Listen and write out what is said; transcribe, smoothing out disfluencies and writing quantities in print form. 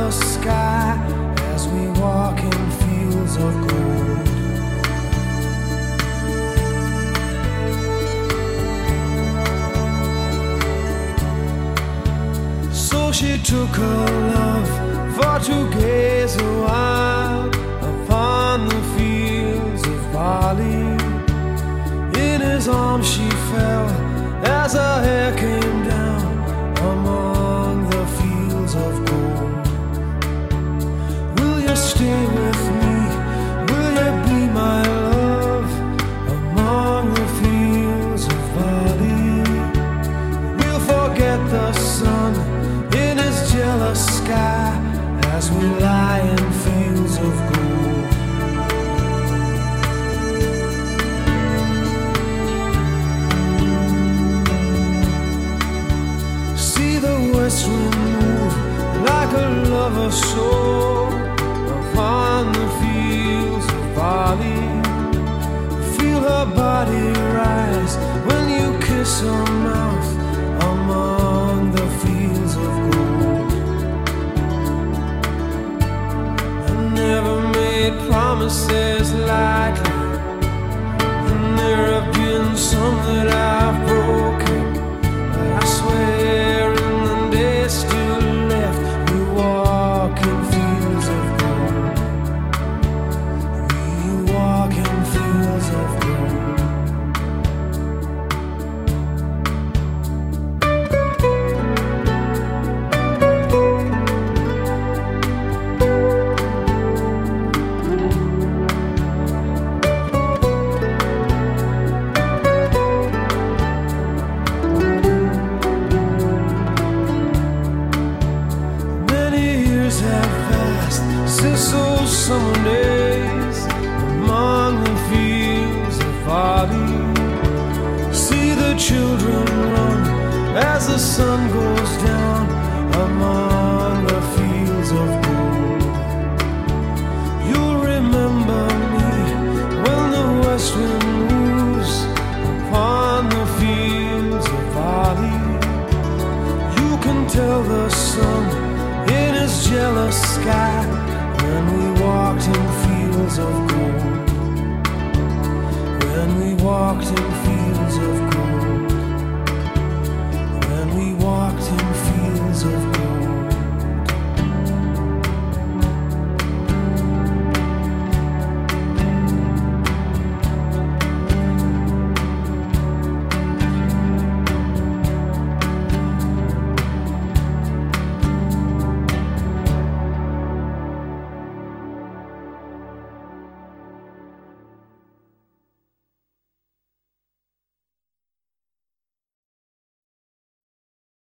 jealous sky as we walk in fields of gold. So she took her love for to gaze a while upon the fields of barley. In his arms she fell as her hair came down among the fields of gold. Will you stay with me? Will you be my love among the fields of barley? We'll forget the sun in his jealous sky as we lie in fields of gold. See the west wind move like a lover's soul upon the fields of barley. Feel her body rise when you kiss her mouth among the fields of gold. I never made promises lightly, and there have been some that I've broken, but I swear in the days still left we walk in fields of gold. We walk in fields of gold. Have passed since those summer days among the fields of barley. See the children run as the sun goes down among the fields of gold. You'll remember me when the west wind moves upon the fields of barley. You can tell the sun in his jealous sky when we walked in fields of gold. When we walked in fields